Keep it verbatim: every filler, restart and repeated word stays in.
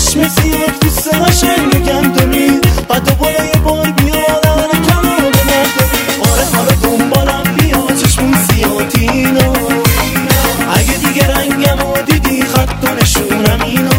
چشم سیاه دوست قشنگ گندمی بعد بالا یه بار بیا دهن کمو به من داری. آره حالا دنبالم بیا چشم سیاه تینا، اگه دیگه رنگمو دیدی خط و نشونم اینا.